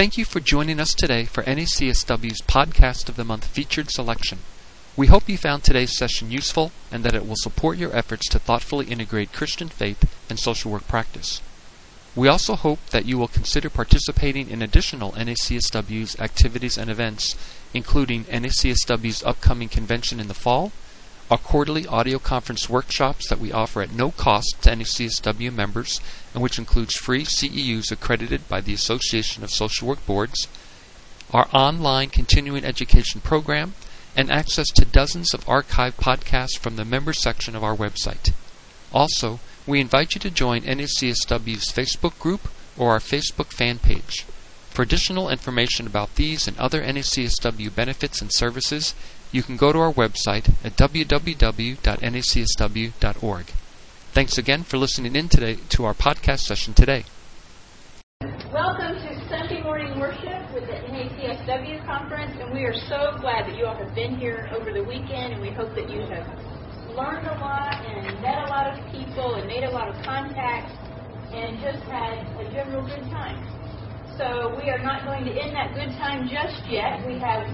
Thank you for joining us today for NACSW's Podcast of the Month featured selection. We hope you found today's session useful and that it will support your efforts to thoughtfully integrate Christian faith and social work practice. We also hope that you will consider participating in additional NACSW's activities and events, including NACSW's upcoming convention in the fall, our quarterly audio conference workshops that we offer at no cost to NACSW members, and which includes free CEUs accredited by the Association of Social Work Boards, our online continuing education program, and access to dozens of archived podcasts from the members section of our website. Also, we invite you to join NACSW's Facebook group or our Facebook fan page. For additional information about these and other NACSW benefits and services, you can go to our website at www.nacsw.org. Thanks again for listening in today to our podcast session today. Welcome to Sunday morning worship with the NACSW conference, and we are so glad that you all have been here over the weekend, and we hope that you have learned a lot and met a lot of people and made a lot of contacts and just had a general good time. So we are not going to end that good time just yet. We have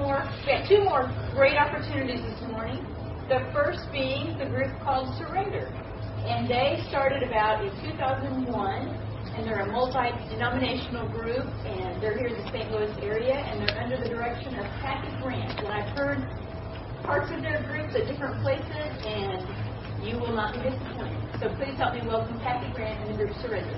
two more great opportunities this morning. The first being the group called Surrender. And they started about in 2001, and they're a multi-denominational group, and they're here in the St. Louis area, and they're under the direction of Kathy Grant. And I've heard parts of their groups at different places, and you will not be disappointed. So please help me welcome Kathy Grant and the group Surrender.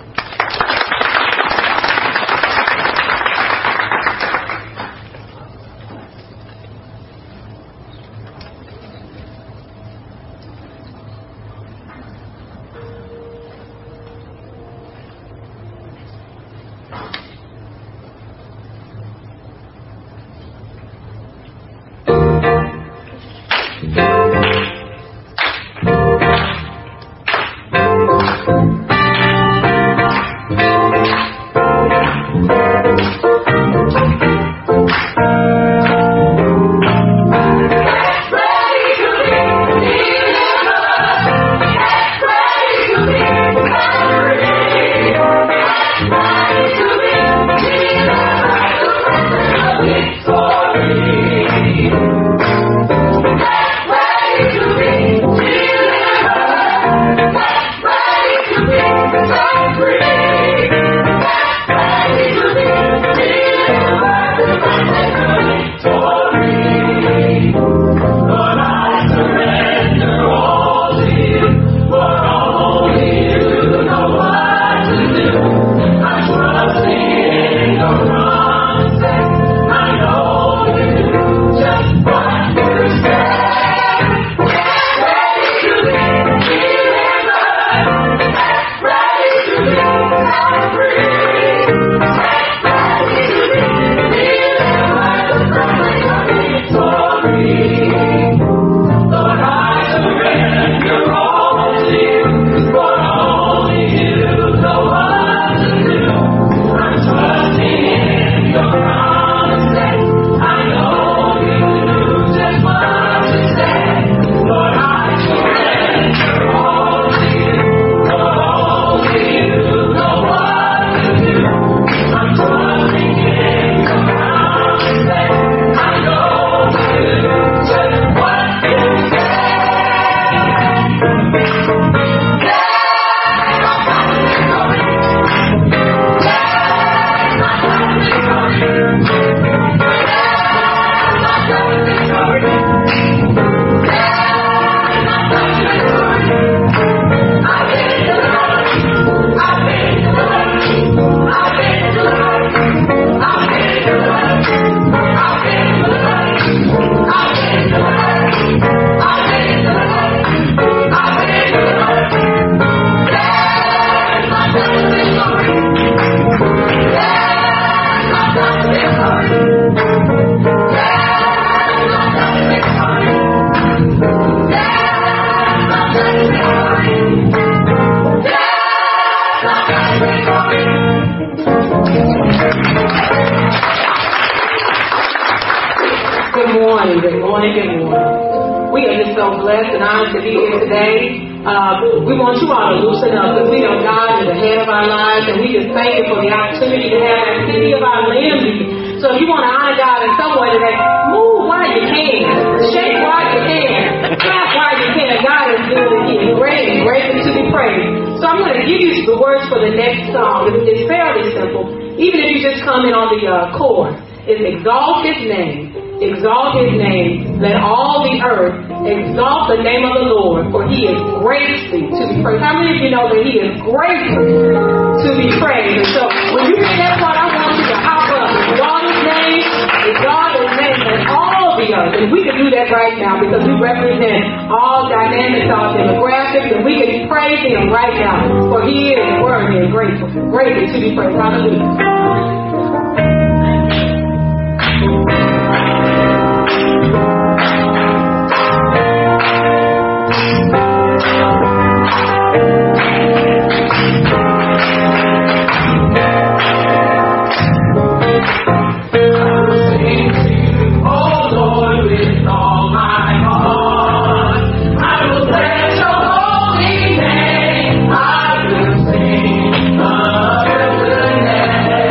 Good morning. We are just so blessed and honored to be here today. We want you all to loosen up because we know God is ahead of our lives, and we just thank you for the opportunity to have activity of our limbs. So if you want to honor God in some way today, move while you can, shake while you can, clap while you can. God is good and He is great and greatly to be praised. So I'm going to give you the words for the next song. It's fairly simple, even if you just come in on the chorus. It's exalt His name. Exalt His name. Let all the earth exalt the name of the Lord, for He is greatly to be praised. How many of you know that He is greatly to be praised? And so when you get that part, I want you to hop up. Exalt His name. Exalt His name. Let all the earth. And we can do that right now because we represent all dynamics, all demographics, and we can praise Him right now, for He is worthy and grateful, greatly to be praised. Hallelujah. I will sing of your goodness.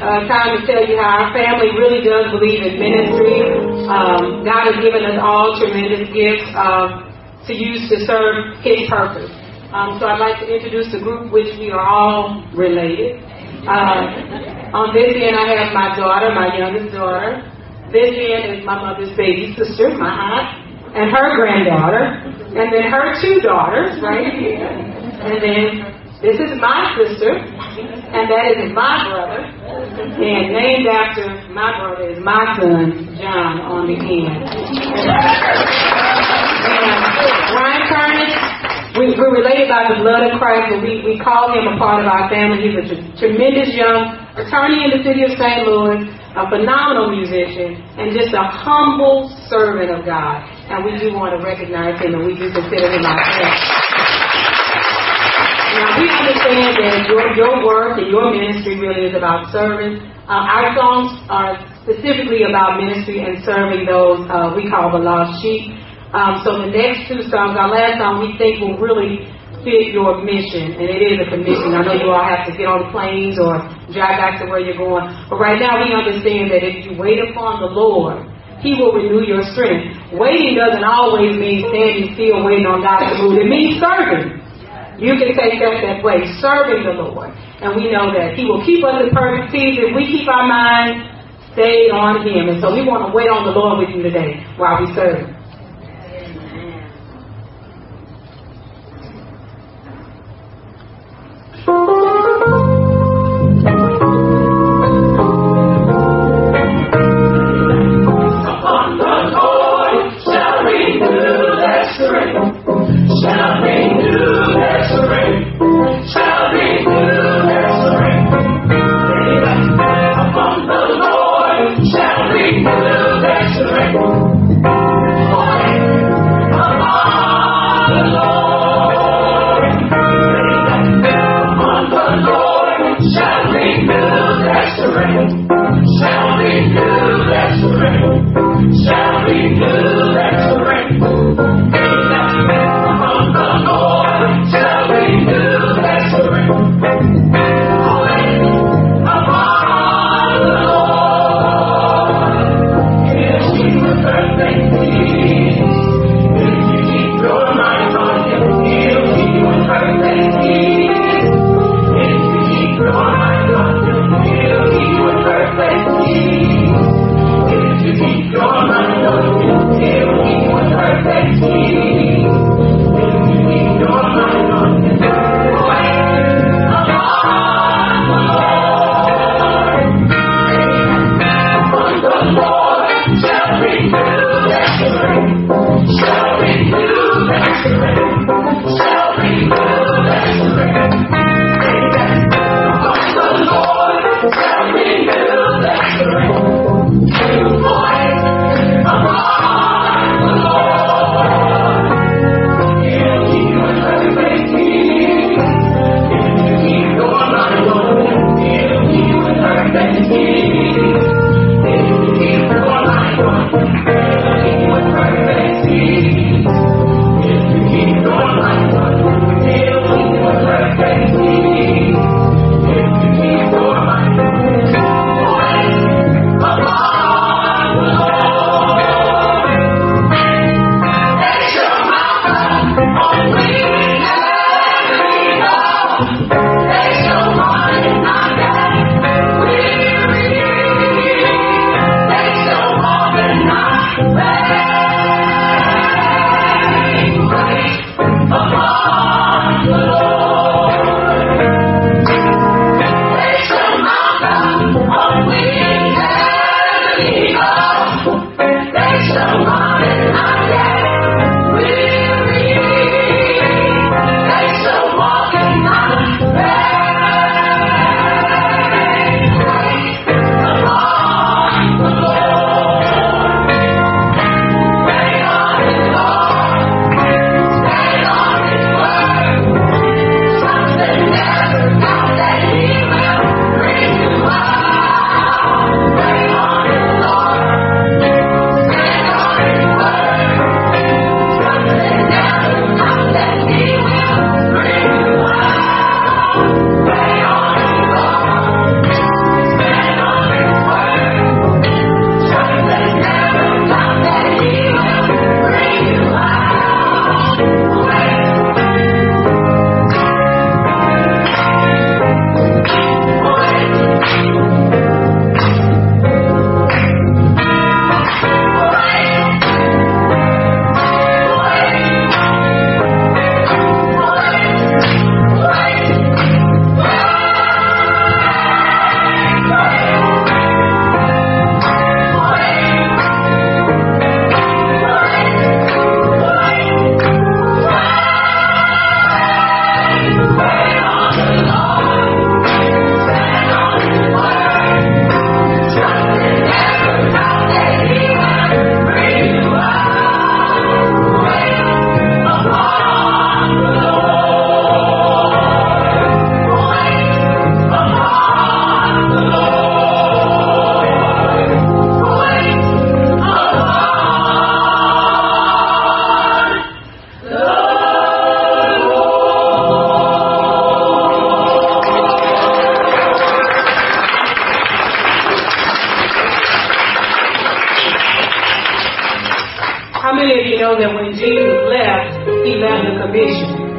time to tell you how our family really does believe in ministry. God has given us all tremendous gifts to use to serve His purpose. So I'd like to introduce the group, which we are all related. On this end, I have my daughter, my youngest daughter. This end is my mother's baby sister, my aunt, and her granddaughter, and then her two daughters right here. And then this is my sister, and that is my brother. And named after my brother is my son, John, on the end. And Ryan Kernan, we're related by the blood of Christ, but we call him a part of our family. He's a tremendous young attorney in the city of St. Louis, a phenomenal musician, and just a humble servant of God. And we do want to recognize him, and we do consider him our friend. Now, we understand that your work and your ministry really is about service. Our songs are specifically about ministry and serving those we call the lost sheep. So the next two songs, our last song, we think will really fit your mission, and it is a commission. I know you all have to get on planes or drive back to where you're going, but right now we understand that if you wait upon the Lord, He will renew your strength. Waiting doesn't always mean standing still waiting on God to move. It means serving. You can take that way, serving the Lord. And we know that He will keep us in perfect peace if we keep our mind stayed on Him. And so we want to wait on the Lord with you today while we serve. Shall we do that strength? Upon the Lord.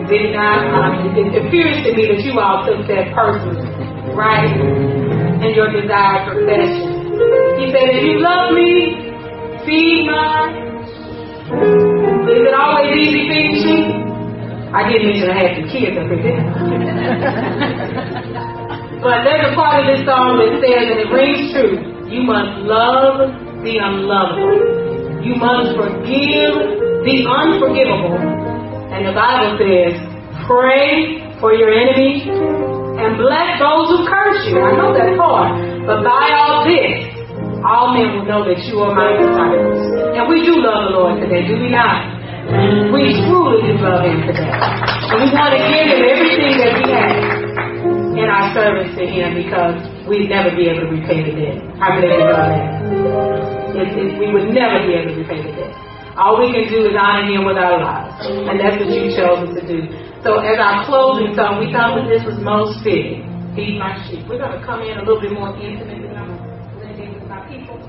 Did not. It appears to me that you all took that personally, right? And your desired profession. He said, if you love me, feed my. Is it always easy feeding sheep? I didn't mention I had some kids up here, didn't I? But there's a part of this song that says, and it rings true, you must love the unlovable. You must forgive the unforgivable. And the Bible says, pray for your enemies and bless those who curse you. I know that's hard, but by all this, all men will know that you are my disciples. And we do love the Lord today, do we not? We truly do love Him today. And we want to give Him everything that we have in our service to Him, because we'd never be able to repay the debt. How many of you love that? We would never be able to repay the debt. All we can do is honor Him with our lives. And that's what you chose to do. So as our closing song, we thought that this was most fitting. Feed my sheep. We're going to come in a little bit more intimate than I'm living with my people.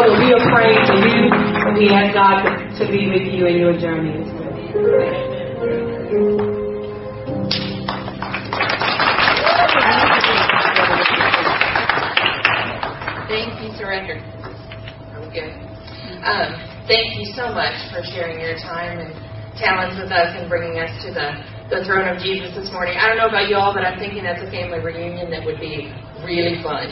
know that we are praying for you, and we ask God to be with you in your journey as well. Thank you, Surrender. I'm good. Thank you so much for sharing your time and talents with us and bringing us to the throne of Jesus this morning. I don't know about you all, but I'm thinking that's a family reunion that would be really fun.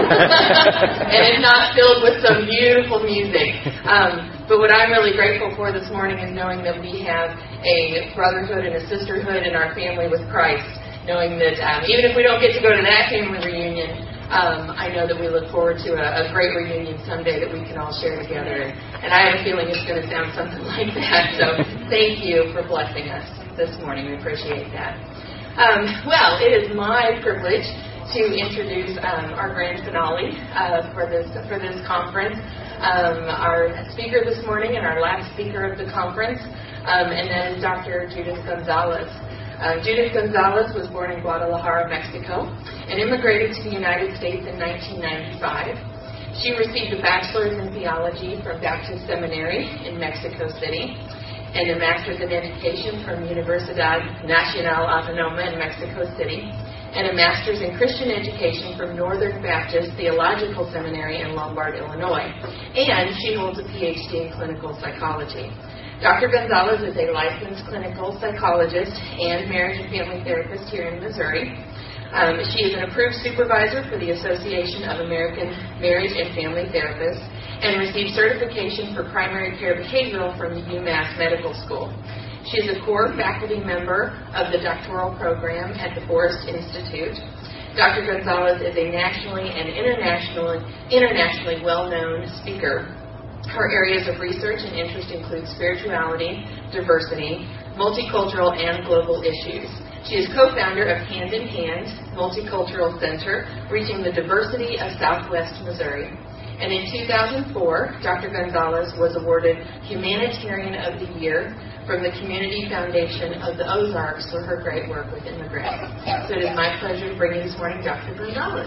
And if not, filled with some beautiful music. But what I'm really grateful for this morning is knowing that we have a brotherhood and a sisterhood in our family with Christ. Knowing that even if we don't get to go to that family reunion, I know that we look forward to a great reunion someday that we can all share together. And I have a feeling it's going to sound something like that. So thank you for blessing us this morning. We appreciate that. Well, it is my privilege to introduce our grand finale for this conference. Our speaker this morning and our last speaker of the conference, and that is Dr. Judith Gonzalez. Judith Gonzalez was born in Guadalajara, Mexico, and immigrated to the United States in 1995. She received a bachelor's in theology from Baptist Seminary in Mexico City, and a master's in education from Universidad Nacional Autónoma in Mexico City, and a master's in Christian education from Northern Baptist Theological Seminary in Lombard, Illinois. And she holds a PhD in clinical psychology. Dr. Gonzalez is a licensed clinical psychologist and marriage and family therapist here in Missouri. She is an approved supervisor for the Association of American Marriage and Family Therapists and received certification for primary care behavioral from UMass Medical School. She is a core faculty member of the doctoral program at the Forrest Institute. Dr. Gonzalez is a nationally and internationally well-known speaker. Her areas of research and interest include spirituality, diversity, multicultural, and global issues. She is co-founder of Hand in Hand Multicultural Center, reaching the diversity of Southwest Missouri. And in 2004, Dr. Gonzalez was awarded Humanitarian of the Year from the Community Foundation of the Ozarks for her great work with immigrants. So it is my pleasure to bring you this morning Dr. Gonzalez.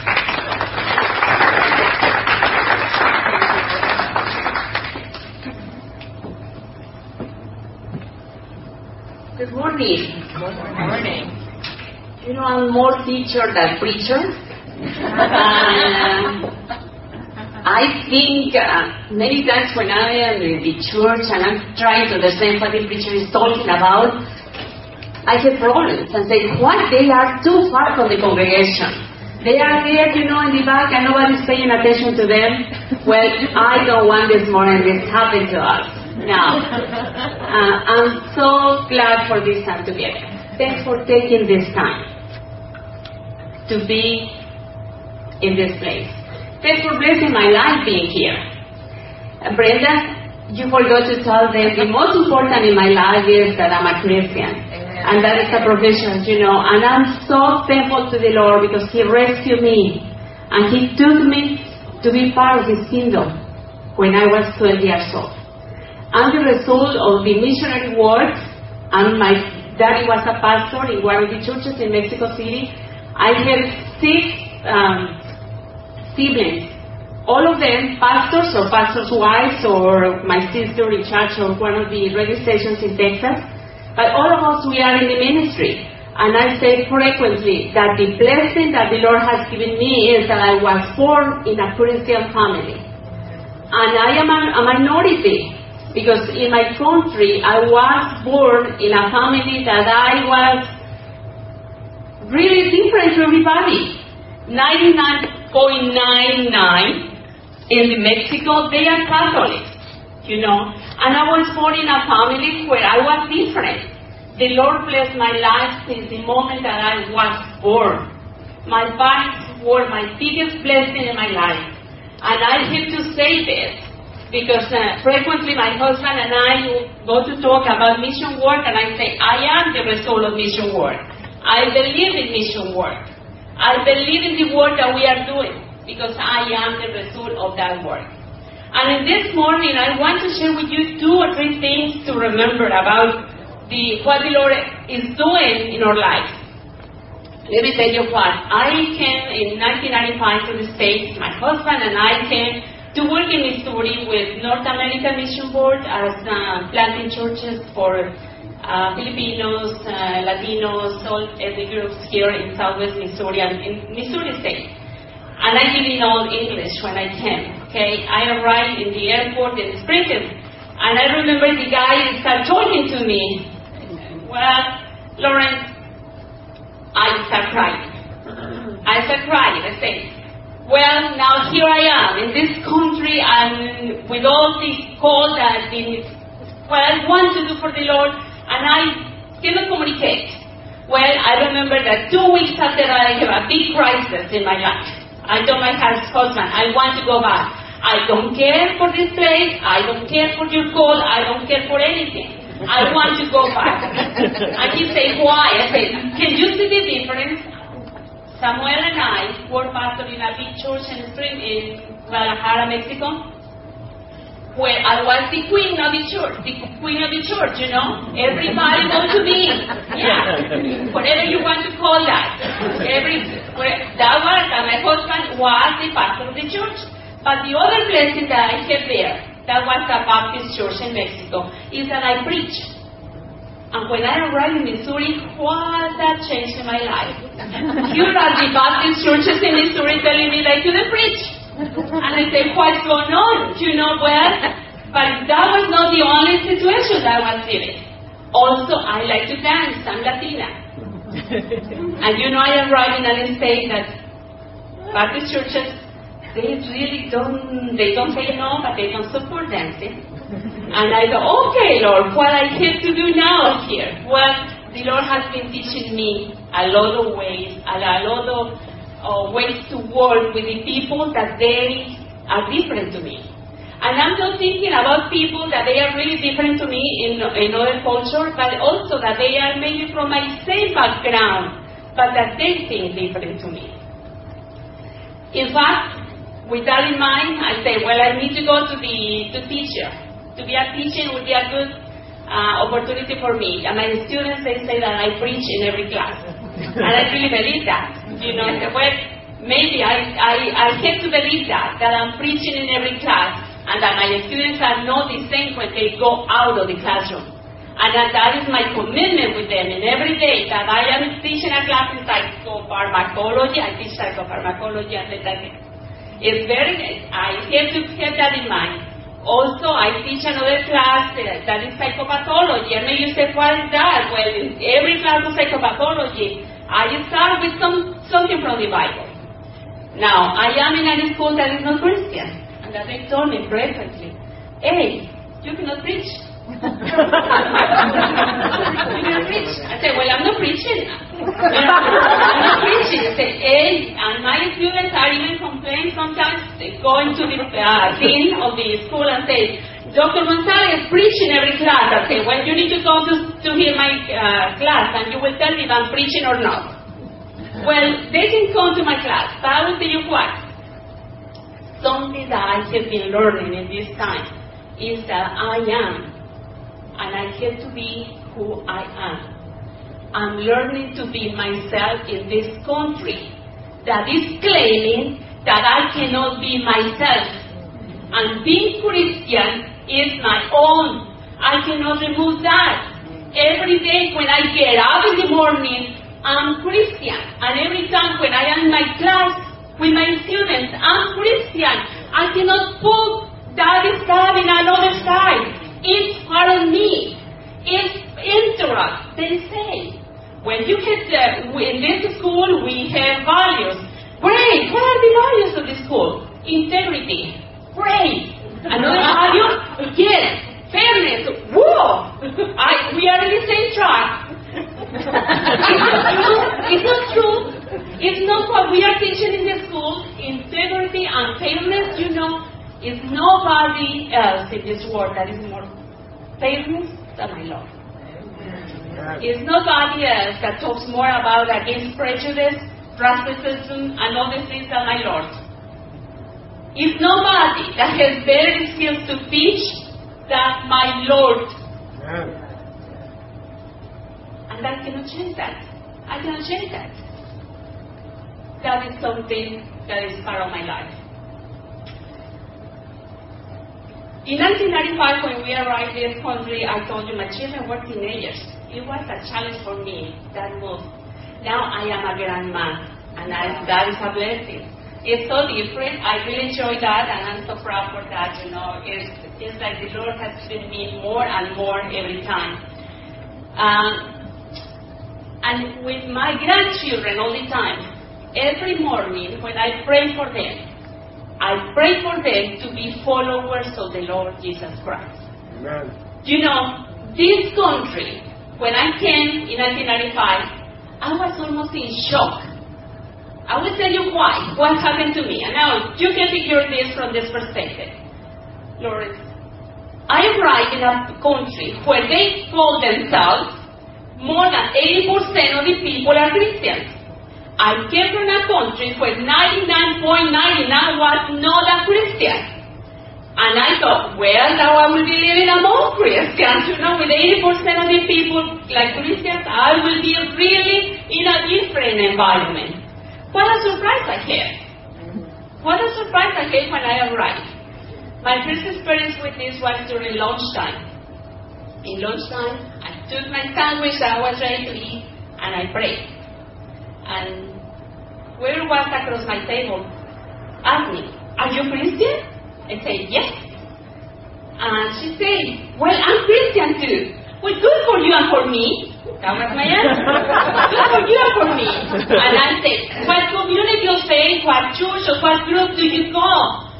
Good morning. Good morning. You know, I'm more teacher than preacher. I think many times when I am in the church and I'm trying to understand what the preacher is talking about, I have problems and say, what? They are too far from the congregation. They are there, you know, in the back and nobody's paying attention to them. Well, I don't want this morning this happen to us. Now, I'm so glad for this time together. Thanks for taking this time to be in this place. Thanks for blessing my life being here. Brenda, you forgot to tell them the most important in my life is that I'm a Christian. Amen. And that is a profession, you know. And I'm so thankful to the Lord because He rescued me. And He took me to be part of His kingdom when I was 12 years old. I'm the result of the missionary work, and my daddy was a pastor in one of the churches in Mexico City. I have 6 siblings, all of them pastors or pastors' wives or my sister in charge of one of the radio stations in Texas. But all of us, we are in the ministry. And I say frequently that the blessing that the Lord has given me is that I was born in a Christian family. And I am a minority. Because in my country, I was born in a family that I was really different from everybody. 99.99 in Mexico, they are Catholics, you know. And I was born in a family where I was different. The Lord blessed my life since the moment that I was born. My parents were my biggest blessing in my life. And I have to say this. Because frequently my husband and I go to talk about mission work and I say, I am the result of mission work. I believe in mission work. I believe in the work that we are doing because I am the result of that work. And in this morning, I want to share with you 2 or 3 things to remember about what the Lord is doing in our lives. Let me tell you what. I came in 1995 to the States. My husband and I came to work in Missouri with North American Mission Board as planting churches for Filipinos, Latinos, all ethnic groups here in Southwest Missouri and in Missouri State. And I did it all English when I came. Okay, I arrived in the airport in Springfield, and I remember the guy started talking to me. Well, Lawrence, I started crying. I said, well, now here I am in this country, and with all this call that what I want to do for the Lord, and I cannot communicate. Well, I remember that 2 weeks after that, I have a big crisis in my life. I told my husband, I want to go back. I don't care for this place. I don't care for your call. I don't care for anything. I want to go back. And he said, why? I said, can you see the difference? Samuel and I were pastoring a big church in Guadalajara, Mexico, where I was the queen of the church, you know. Everybody goes to me. Yeah. Whatever you want to call that. My husband was the pastor of the church. But the other blessing that I had there, that was a Baptist church in Mexico, is that I preach. And when I arrived in Missouri, what that changed in my life. Here are the Baptist churches in Missouri telling me that I couldn't preach. And I said, what's going on? You know, well, but that was not the only situation that I was feeling. Also, I like to dance. I'm Latina. And you know, I arrived in a state that Baptist churches, they really don't say no, but they don't support dancing. And I thought, okay, Lord, what I have to do now here? Well, the Lord has been teaching me a lot of ways, ways to work with the people that they are different to me. And I'm not thinking about people that they are really different to me in other culture, but also that they are maybe from my same background, but that they think different to me. In fact, with that in mind, I say, well, I need to go to teacher. To be a teacher would be a good opportunity for me. And my students, they say that I preach in every class. And I really believe that. You know, I say, well, maybe I have to believe that I'm preaching in every class, and that my students are not the same when they go out of the classroom. And that is my commitment with them. And every day that I am teaching a class in psychopharmacology, I teach psychopharmacology and that. It's very nice. I have to have that in mind. Also, I teach another class that is psychopathology. And maybe you say, what is that? Well, in every class of psychopathology, I start with something from the Bible. Now, I am in a school that is not Christian. And that they told me presently, hey, you cannot preach. You cannot preach. I said, well, I'm not preaching. I'm not preaching. I said, hey, and my students are even complaining sometimes. They go into the dean of the school and say, Dr. Gonzalez preaching every class. I say, well, you need to go to hear my class, and you will tell me if I'm preaching or not. Well, they can come to my class, but I will tell you what. Something that I have been learning in this time is that I am, and I have to be who I am. I'm learning to be myself in this country that is claiming that I cannot be myself. And being Christian is my own. I cannot remove that. Every day when I get up in the morning, I'm Christian. And every time when I am in my class with my students, I'm Christian. I cannot put that stuff in another side. It's part of me. It's interact. They say, when you get in this school, we have values. Great. What are the values of the school? Integrity. Great. Another value? Yes. Fairness. Whoa. We are in the same track. It's not true. It's not what we are teaching in the school. Integrity and fairness, you know, is nobody else in this world that is more fairness than my Lord. It's nobody else that talks more about against prejudice, racism, and other things than my Lord. It's nobody that has better skills to teach than my Lord. And I cannot change that. I cannot change that. That is something that is part of my life. In 1995, when we arrived in this country, I told you my children were teenagers. It was a challenge for me, that move. Now I am a grandma, and that is a blessing. It's so different. I really enjoy that, and I'm so proud for that. It's like the Lord has given me more and more every time. And with my grandchildren all the time, every morning when I pray for them, I pray for them to be followers of the Lord Jesus Christ. Amen. This country, when I came in 1995, I was almost in shock. I will tell you why. What happened to me? And now you can figure this from this perspective. Lord, I arrived in a country where they call themselves more than 80% of the people are Christians. I came from a country where 99.99 was not a Christian. And I thought, well, now I will be living among Christians. With 80% of the people like Christians, I will be really in a different environment. What a surprise I had. What a surprise I had when I arrived. My first experience with this was during lunchtime. In lunchtime, I took my sandwich that I was ready to eat, and I prayed. And whoever was across my table asked me, "Are you Christian?" I said, "Yes." And she said, "Well, I'm Christian too." "Well, good for you and for me." That was my answer. Good for you and for me. And I said, "What community of faith, what church, or what group do you go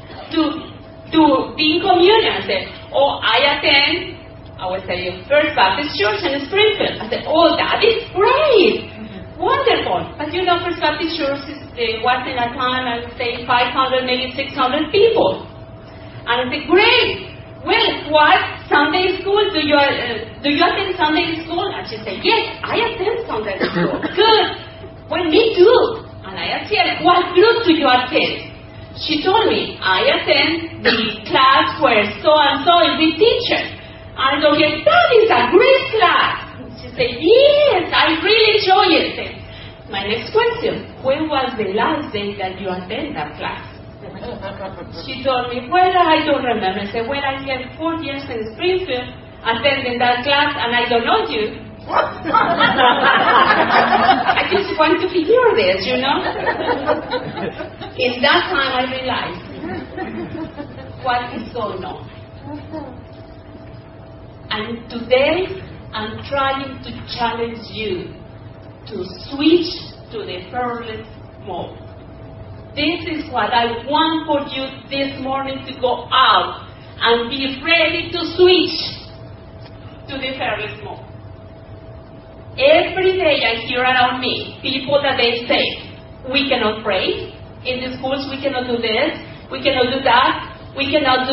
to be in communion?" I said, "Oh, I attend," I will tell you, First Baptist Church in Springfield. I said, "Oh, that is great. Wonderful." But First Baptist Church was in a time, I would say 500, maybe 600 people. And I said, "Great. Well, what Sunday school do you attend Sunday school?" And she said, "Yes, I attend Sunday school." "Good. Well, me too." And I asked her, "What group do you attend?" She told me, "I attend the class where so-and-so is the teacher." And I told her, "That is a great class." She said, "Yes, I really enjoy it." My next question, when was the last day that you attended that class? She told me, "Well, I don't remember." I said, "Well, I spent 4 years in Springfield attending that class, and I don't know you." I just want to hear this, In that time, I realized what is going on. And today, I'm trying to challenge you to switch to the fearless mode. This is what I want for you this morning, to go out and be ready to switch to the fearless mode. Every day I hear around me people that they say, "We cannot pray. In the schools we cannot do this, we cannot do that, we cannot,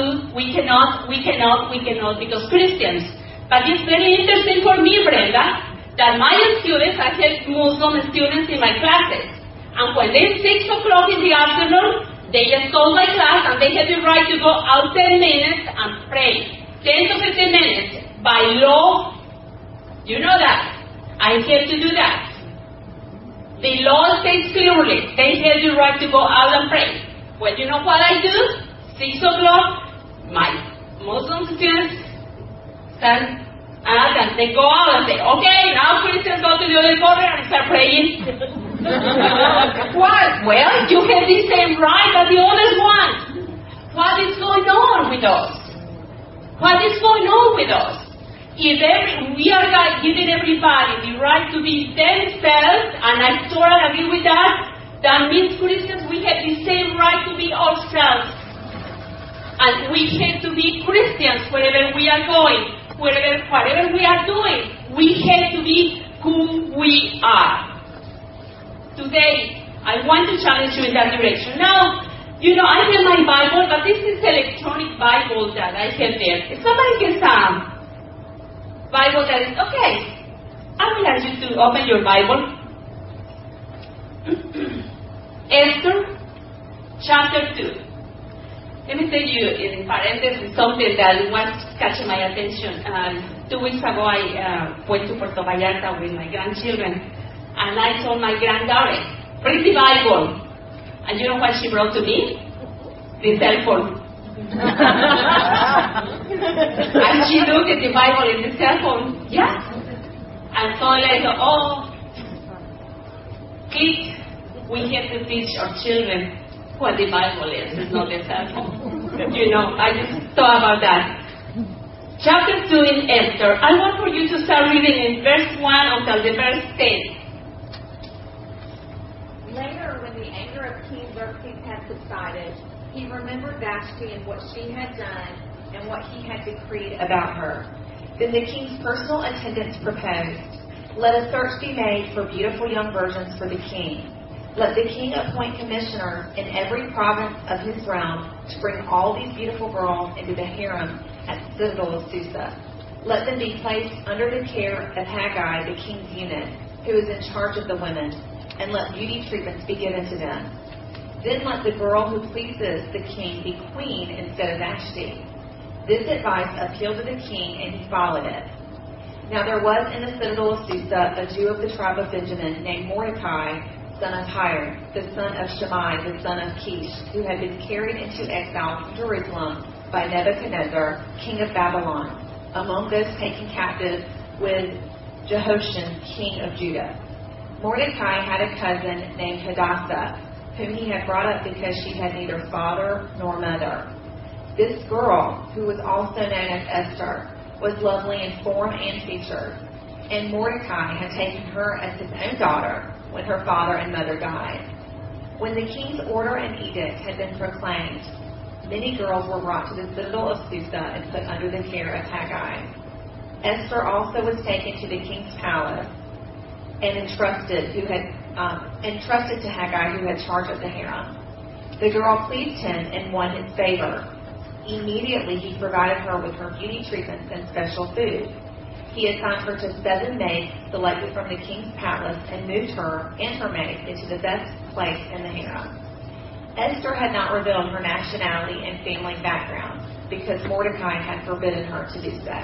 because Christians." But it's very interesting for me, Brenda, that my students, I have Muslim students in my classes. And when it's 6 o'clock in the afternoon, they just call my class and they have the right to go out 10 minutes and pray. 10 to 15 minutes. By law, you know that. I have to do that. The law states clearly, they have the right to go out and pray. Well, you know what I do? 6 o'clock, my Muslim students stand out and they go out and say, "Okay, now Christians go to the other corner and start praying." What? Well, you have the same right as the others want. What is going on with us? What is going on with us? If we are giving everybody the right to be themselves, and I totally agree with that means Christians, we have the same right to be ourselves. And we have to be Christians wherever we are going, whatever we are doing. We have to be who we are. Today, I want to challenge you in that direction. Now, I have my Bible, but this is electronic Bible that I have there. If somebody gets Bible that is, okay, I will ask you to open your Bible. Esther, chapter 2. Let me tell you in parentheses something that was catching my attention. 2 weeks ago, I went to Puerto Vallarta with my grandchildren, and I told my granddaughter, "Bring the Bible." And you know what she brought to me? The cell phone. And she looked at the Bible in the cell phone. Yeah. And so I thought, oh, kids, we have to teach our children what the Bible is. It's not the cell phone. You know, I just thought about that. Chapter 2 in Esther. I want for you to start reading in verse 1 until the verse 10. Later, when the anger of King Xerxes had subsided, he remembered Vashti and what she had done and what he had decreed about her. Then the king's personal attendants proposed, "Let a search be made for beautiful young virgins for the king. Let the king appoint commissioners in every province of his realm to bring all these beautiful girls into the harem at the citadel of Susa. Let them be placed under the care of Haggai, the king's eunuch, who is in charge of the women, and let beauty treatments be given to them. Then let the girl who pleases the king be queen instead of Vashti." This advice appealed to the king, and he followed it. Now there was in the citadel of Susa a Jew of the tribe of Benjamin named Mordecai, son of Jair, the son of Shammai, the son of Kish, who had been carried into exile from Jerusalem by Nebuchadnezzar, king of Babylon, among those taken captive with Jehoshaphat, king of Judah. Mordecai had a cousin named Hadassah, whom he had brought up because she had neither father nor mother. This girl, who was also known as Esther, was lovely in form and feature, and Mordecai had taken her as his own daughter when her father and mother died. When the king's order and edict had been proclaimed, many girls were brought to the citadel of Susa and put under the care of Haggai. Esther also was taken to the king's palace and entrusted to Haggai, who had charge of the harem. The girl pleased him and won his favor. Immediately he provided her with her beauty treatments and special food. He assigned her to 7 maids selected from the king's palace and moved her and her maids into the best place in the harem. Esther had not revealed her nationality and family background because Mordecai had forbidden her to do so.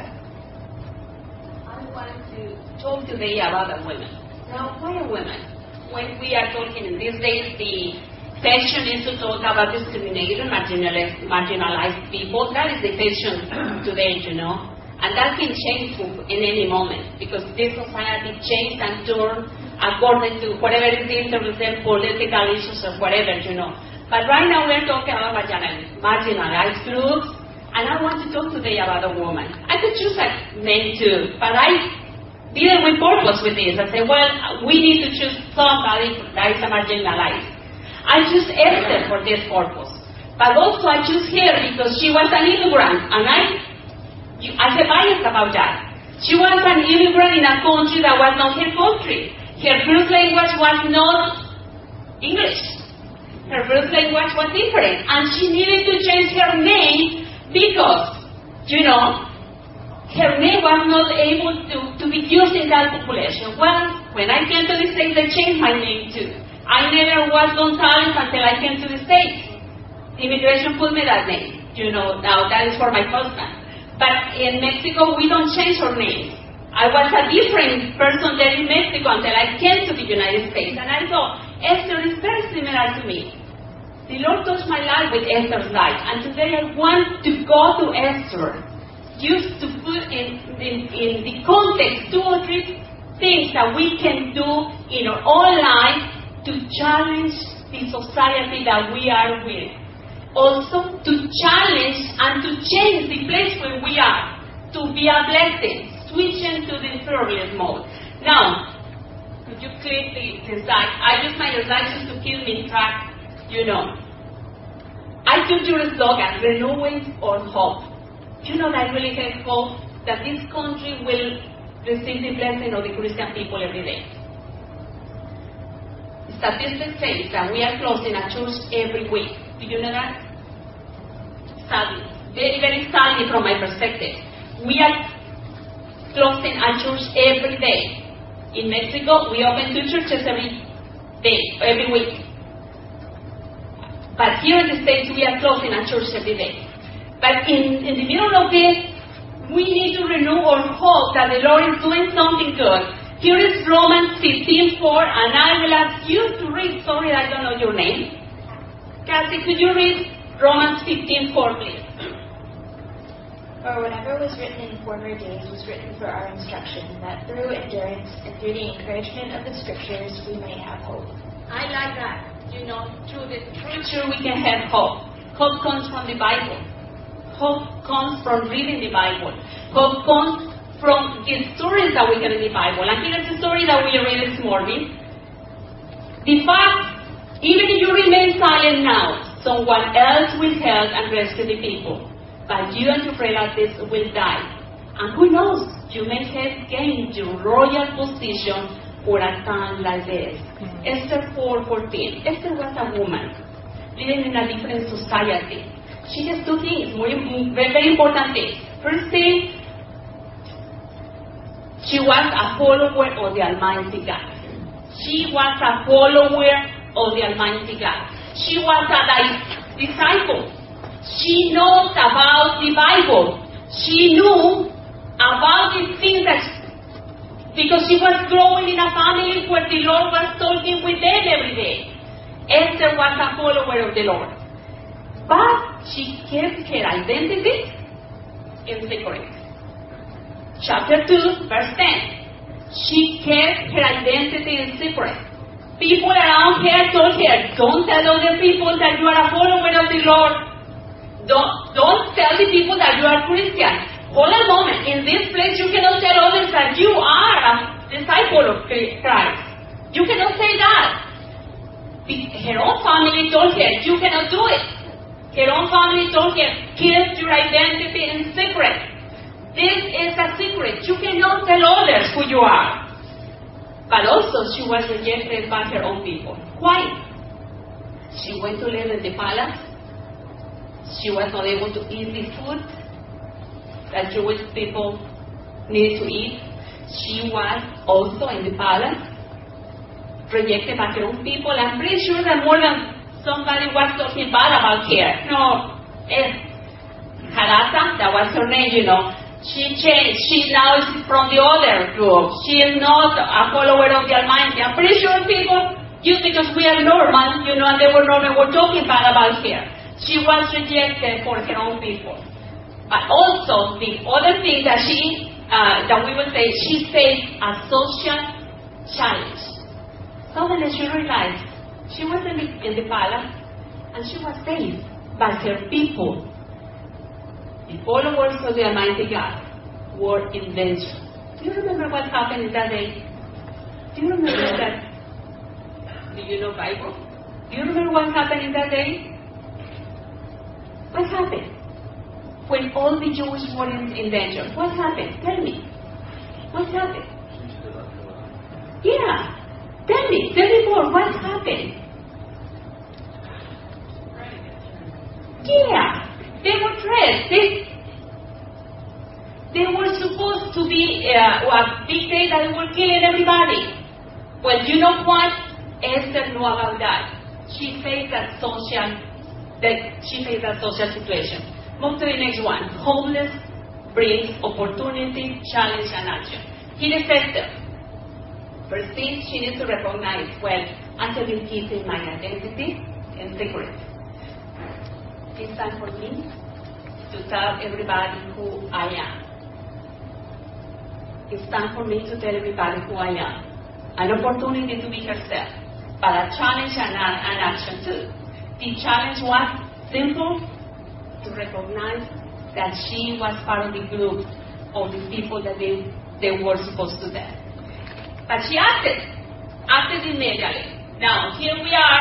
I want to talk today about the women. Now, why are women? When we are talking in these days, the fashion is to talk about discrimination, marginalized people. That is the fashion today, you know. And that can change in any moment because this society changes and turns according to whatever is interesting, political issues or whatever, you know. But right now we're talking about marginalized groups, and I want to talk today about a woman. I could choose a man too, but I did it with purpose with this. I said, well, we need to choose somebody that is marginalized. I choose Esther for this purpose. But also I choose her because she was an immigrant, and I have bias about that. She was an immigrant in a country that was not her country. Her first language was not English. Her first language was different, and she needed to change her name because, you know, her name was not able to be used in that population. Well, when I came to the States, they changed my name too. I never was Gonzalez until I came to the States. Immigration put me that name. You know, now that is for my husband. But in Mexico, we don't change our names. I was a different person there in Mexico until I came to the United States. And I thought, Esther is very similar to me. The Lord touched my life with Esther's life. And today I want to go to Esther. Just to put in the context 2 or 3 things that we can do in our own life to challenge the society that we are with. Also, to challenge and to change the place where we are, to be a blessing, switching to the fearless mode. Now, could you click the slide? I use my slide just to keep me track, you know. I took your slogan, renewing our hope. You know that I really have hope that this country will receive the blessing of the Christian people every day. Statistics say that we are closing a church every week. Do you know that? Sadly, very, very sadly from my perspective. We are closing a church every day. In Mexico, we open 2 churches every day, every week. But here in the States, we are closing a church every day. But in the middle of this, we need to renew our hope that the Lord is doing something good. Here is Romans 15:4, and I will ask you to read. Sorry, I don't know your name. Kathy, could you read Romans 15:4, please? For whatever was written in former days was written for our instruction, that through endurance and through the encouragement of the Scriptures we may have hope. I like that. Through the Scripture we can have hope. Hope comes from the Bible. Hope comes from reading the Bible. Hope comes from the stories that we get in the Bible. And here's the story that we read this morning. The fact, even if you remain silent now, someone else will help and rescue the people. But you and your relatives will die. And who knows, you may have gained your royal position for a time like this. Esther 4:14. Esther was a woman living in a different society. She has two things, very, very important things. First thing, she was a follower of the Almighty God. She was a follower of the Almighty God. She was a disciple. She knows about the Bible. She knew about the things that, because she was growing in a family where the Lord was talking with them every day. Esther was a follower of the Lord. But she kept her identity in secret. Chapter 2, verse 10. She kept her identity in secret. People around her told her, don't tell other people that you are a follower of the Lord. Don't tell the people that you are Christian. Hold a moment. In this place, you cannot tell others that you are a disciple of Christ. You cannot say that. Her own family told her, you cannot do it. Her own family told her, keep your identity in secret. This is a secret. You cannot tell others who you are. But also, she was rejected by her own people. Why? She went to live in the palace. She was not able to eat the food that Jewish people needed to eat. She was also in the palace, rejected by her own people. I'm pretty sure that more than somebody was talking bad about her. No, Hadassah, that was her name, She changed. She now is from the other group. She is not a follower of the Almighty. I'm pretty sure people, because we are normal, and they were normal, were talking bad about her. She was rejected for her own people. But also, the other thing that that we will say, she faced a social challenge. Suddenly she realized she was in the palace and she was faced by her people. The followers of the Almighty God were in danger. Do you remember what happened in that day? Do you remember that? Do you know Bible? Do you remember what happened in that day? What happened? When all the Jews were in danger, what happened? Tell me. What happened? Yeah. Tell me more. What happened? Yeah. They were dressed. They were supposed to be a big day that they were killing everybody. Well, you know what? Esther knew about that. She faced that social situation. Move to the next one. Homeless brings opportunity, challenge, and action. Here is Esther. First thing, she needs to recognize, I have been keeping my identity in secret. It's time for me to tell everybody who I am. It's time for me to tell everybody who I am. An opportunity to be herself, but a challenge and an action too. The challenge was simple, to recognize that she was part of the group of the people that they were supposed to tell. But she acted immediately. Now, here we are.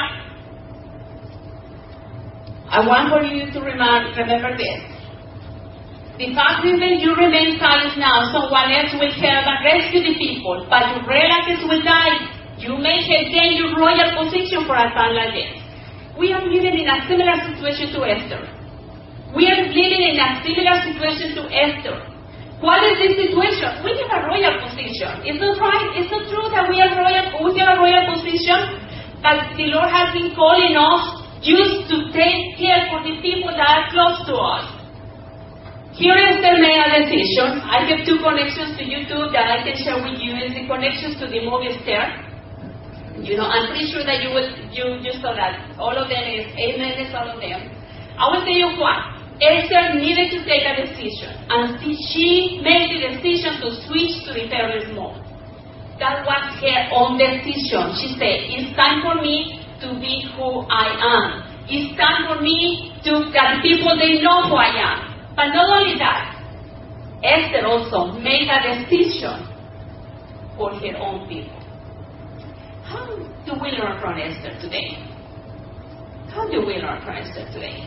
I want for you to remember this. The fact that you remain silent now, someone else will help and rescue the people, but your relatives will die. You may have gained your royal position for a time like this. We are living in a similar situation to Esther. We are living in a similar situation to Esther. What is this situation? We have a royal position. It's not right. It's not true that we have a royal position, but the Lord has been calling us just to take care for the people that are close to us. Here Esther made a decision. I have two connections to YouTube that I can share with you. It's the connections to the movie Esther. I'm pretty sure that you saw that. All of them is amen, is all of them. I will tell you what. Esther needed to take a decision, and she made the decision to switch to the perilous mode. That was her own decision. She said, it's time for me to be who I am. It's time for me that people, they know who I am. But not only that, Esther also made a decision for her own people. How do we learn from Esther today? How do we learn from Esther today?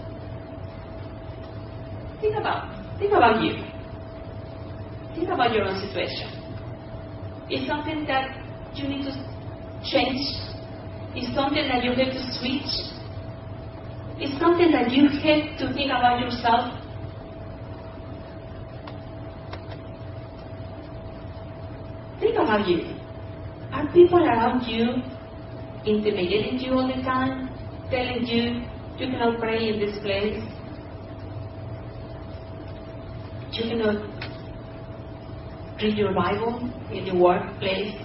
Think about you. Think about your own situation. Is something that you need to change? Is something that you have to switch? Is something that you have to think about yourself? Think about you. Are people around you intimidating you all the time? Telling you cannot pray in this place? You cannot read your Bible in the workplace?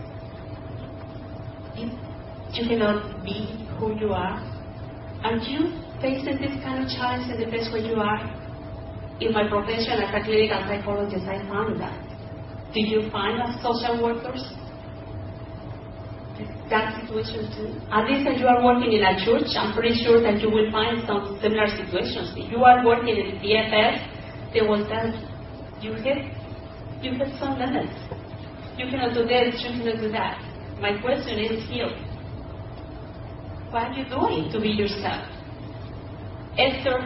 You cannot be who you are? Are you facing this kind of challenge in the place where you are? In my profession as a clinical psychologist, I found that. Do you find as social workers that situation too? At least if you are working in a church, I'm pretty sure that you will find some similar situations. If you are working in the DFS, there was that you have some limits. You cannot do this, you cannot do that. My question is here, what are you doing to be yourself? Esther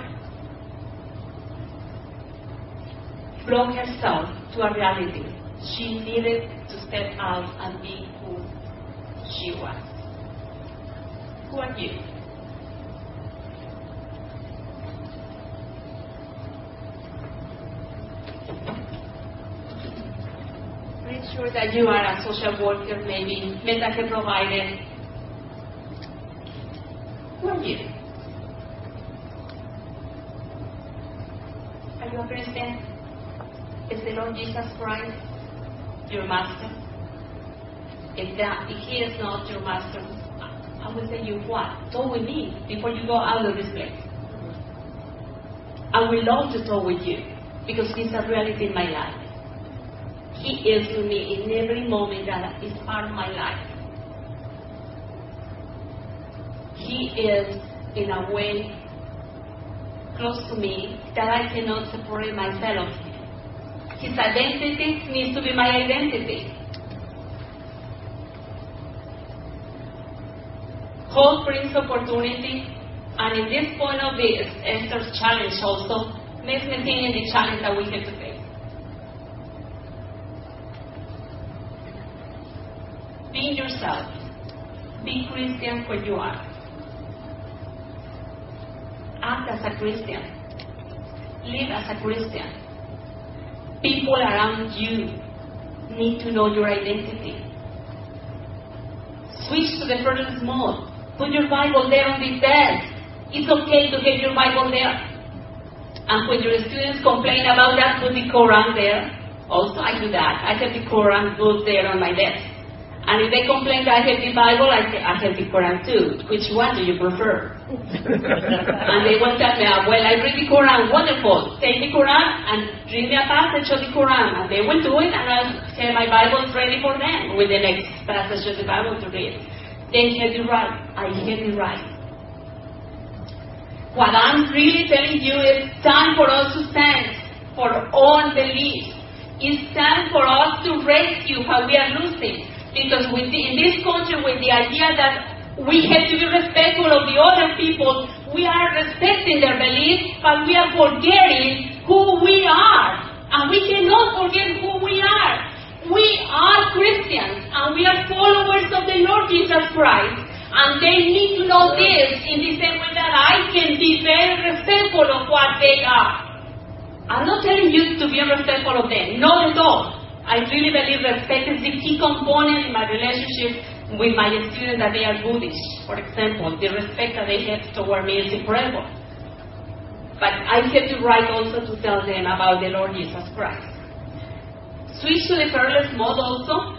brought herself to a reality. She needed to step out and be who she was. Who are you? Pretty sure that you are a social worker, maybe mental health provider. Who are you? Are you a Christian? Is the Lord Jesus Christ your master? If he is not your master, I will tell you what, talk with me before you go out of this place. I would love to talk with you because he's a reality in my life. He is with me in every moment that is part of my life. He is in a way close to me that I cannot separate myself of him. His identity needs to be my identity. Hope brings opportunity, and in this point of this, Esther's challenge also makes me think in the challenge that we have to face. Be yourself. Be Christian where you are. Act as a Christian. Live as a Christian. People around you need to know your identity. Switch to the furthest mode. Put your Bible there on the desk. It's okay to have your Bible there. And when your students complain about that, put the Quran there. Also, I do that. I have the Quran book there on my desk. And if they complain that I have the Bible, I have the Quran too. Which one do you prefer? And they will tell me, well, I read the Quran. Wonderful. Take the Quran and read me a passage of the Quran. And they will do it, and I'll have my Bible ready for them with the next passage of the Bible to read. They have the right. I have the right. What I'm really telling you is time for us to stand for all beliefs. It's time for us to rescue what we are losing. Because in this country, with the idea that we have to be respectful of the other people, we are respecting their beliefs, but we are forgetting who we are. And we cannot forget who we are. We are Christians, and we are followers of the Lord Jesus Christ. And they need to know this in the same way that I can be very respectful of what they are. I'm not telling you to be respectful of them. Not at all. I really believe respect is the key component in my relationship with my students that they are Buddhist. For example, the respect that they have toward me is incredible. But I have the right also to tell them about the Lord Jesus Christ. Switch to the perilous mode also.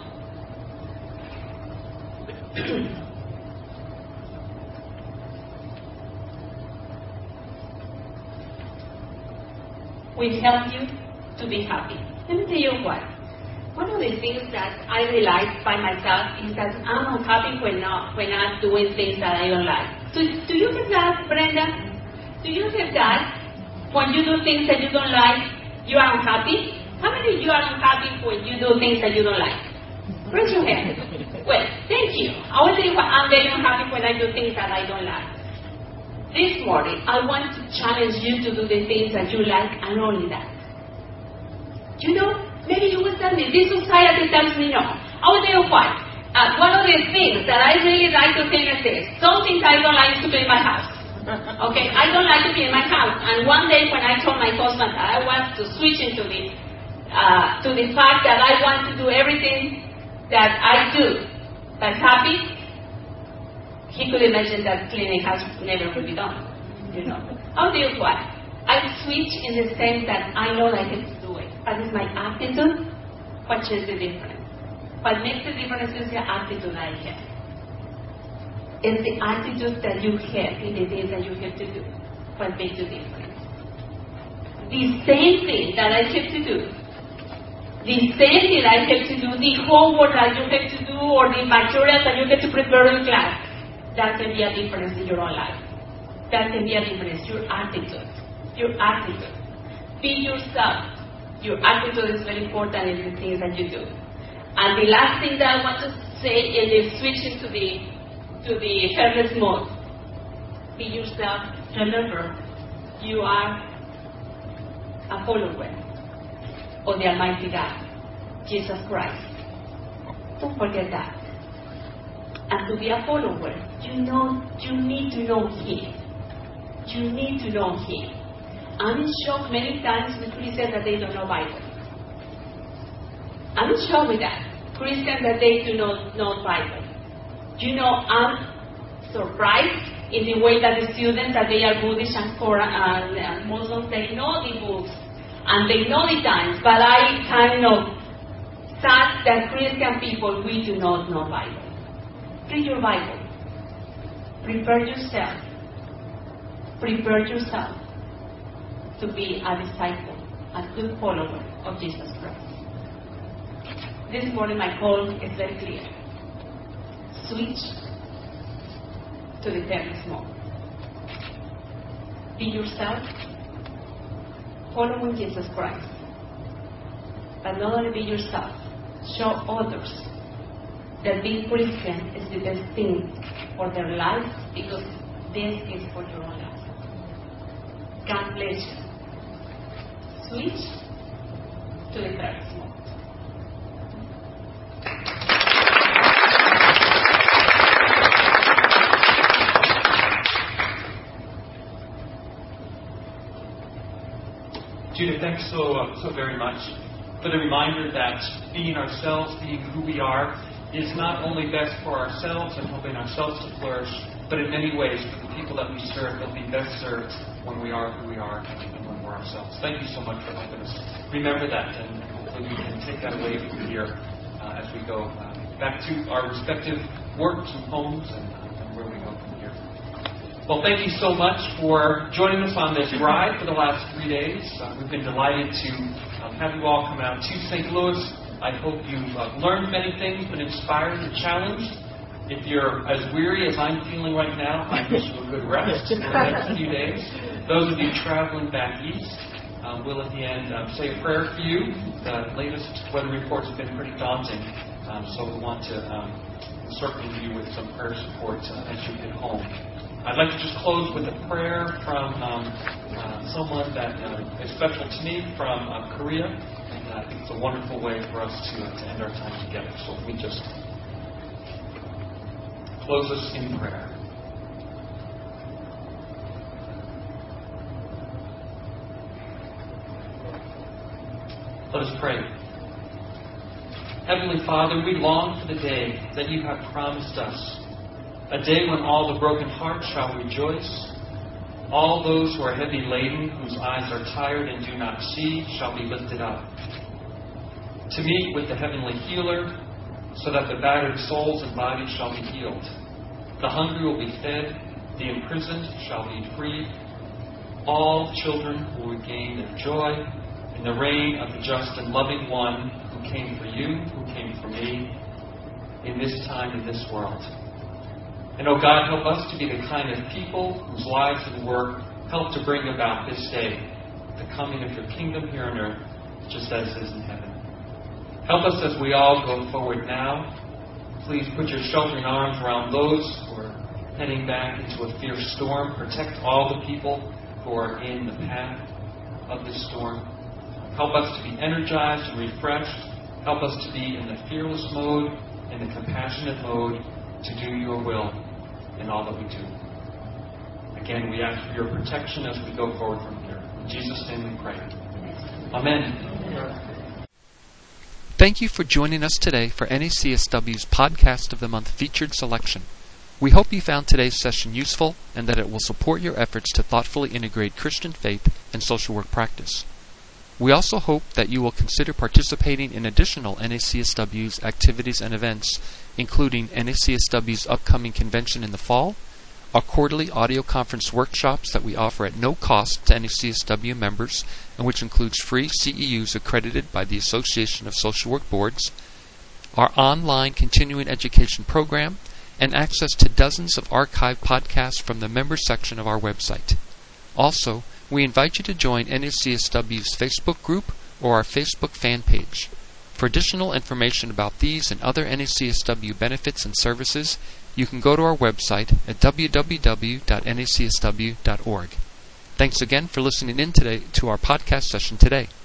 will help you to be happy. Let me tell you what. One of the things that I realized by myself is that I'm unhappy when I'm doing things that I don't like. Do you have that, Brenda? Do you have that? When you do things that you don't like, you are unhappy? How many of you are unhappy when you do things that you don't like? Raise your hand. Well, thank you. I will tell you what, I'm very unhappy when I do things that I don't like. This morning, I want to challenge you to do the things that you like and only that. You know, maybe you will tell me, this society tells me no. I will tell you what. One of the things that I really like to think is this. Some things I don't like to clean my house. Okay, I don't like to clean my house. And one day when I told my husband that I want to switch into the fact that I want to do everything that I do that's happy, he could imagine that cleaning house never will be done. You know. I'll tell you what. I switch in the sense that I know that I can do it. But it's my attitude what is the difference. What makes the difference is the attitude I have. It's the attitude that you have in the things that you have to do what makes the difference. The same thing that I have to do, the same thing I have to do, the homework that you have to do, or the materials that you have to prepare in class, that can be a difference in your own life. That can be a difference. Your attitude. Your attitude. Be yourself. Your attitude is very important in the things that you do. And the last thing that I want to say is switching to the fearless mode. Be yourself. Remember, you are a follower of the Almighty God, Jesus Christ. Don't forget that. And to be a follower, you need to know Him. You need to know Him. I'm in shock many times with Christians that they don't know Bible. I'm in shock with that. Christians that they do not know Bible. You know, I'm surprised in the way that the students that they are Buddhist and Muslims, they know the books and they know the times, but I kind of sad that Christian people, we do not know Bible. Read your Bible. Prepare yourself. Prepare yourself to be a disciple, a good follower of Jesus Christ. This morning my call is very clear. Switch to the fearless mode. Be yourself, following Jesus Christ. But not only be yourself, show others that being Christian is the best thing for their life, because this is for your own life. God bless you. Switch to the fearless mode. Judith, thanks so very much for the reminder that being ourselves, being who we are, is not only best for ourselves and helping ourselves to flourish, but in many ways for the people that we serve, they'll be best served when we are who we are and when we're ourselves. Thank you so much for helping us remember that, and hopefully we can take that away from here as we go back to our respective works and homes and where we go from here. Well, thank you so much for joining us on this ride for the last 3 days. We've been delighted to have you all come out to St. Louis. I hope you've learned many things, been inspired and challenged. If you're as weary as I'm feeling right now, I wish you a good rest in the next few days. Those of you traveling back east, we'll at the end say a prayer for you. The latest weather reports have been pretty daunting, so we want to circle you with some prayer support as you get home. I'd like to just close with a prayer from someone that is special to me from Korea. And I think it's a wonderful way for us to end our time together. So let me just close us in prayer. Let us pray. Heavenly Father, we long for the day that you have promised us. A day when all the broken hearts shall rejoice. All those who are heavy laden, whose eyes are tired and do not see, shall be lifted up. To meet with the heavenly healer, so that the battered souls and bodies shall be healed. The hungry will be fed, the imprisoned shall be freed, all children who would gain their joy in the reign of the just and loving one who came for you, who came for me, in this time, in this world. And, oh God, help us to be the kind of people whose lives and work help to bring about this day, the coming of your kingdom here on earth, just as it is in heaven. Help us as we all go forward now. Please put your sheltering arms around those who are heading back into a fierce storm. Protect all the people who are in the path of this storm. Help us to be energized and refreshed. Help us to be in the fearless mode, in the compassionate mode, to do your will in all that we do. Again, we ask for your protection as we go forward from here. In Jesus' name we pray. Amen. Thank you for joining us today for NACSW's Podcast of the Month featured selection. We hope you found today's session useful and that it will support your efforts to thoughtfully integrate Christian faith and social work practice. We also hope that you will consider participating in additional NACSW's activities and events, including NACSW's upcoming convention in the fall, our quarterly audio conference workshops that we offer at no cost to NACSW members, and which includes free CEUs accredited by the Association of Social Work Boards, our online continuing education program, and access to dozens of archived podcasts from the members section of our website. Also, we invite you to join NACSW's Facebook group or our Facebook fan page. For additional information about these and other NACSW benefits and services, you can go to our website at www.nacsw.org. Thanks again for listening in today to our podcast session today.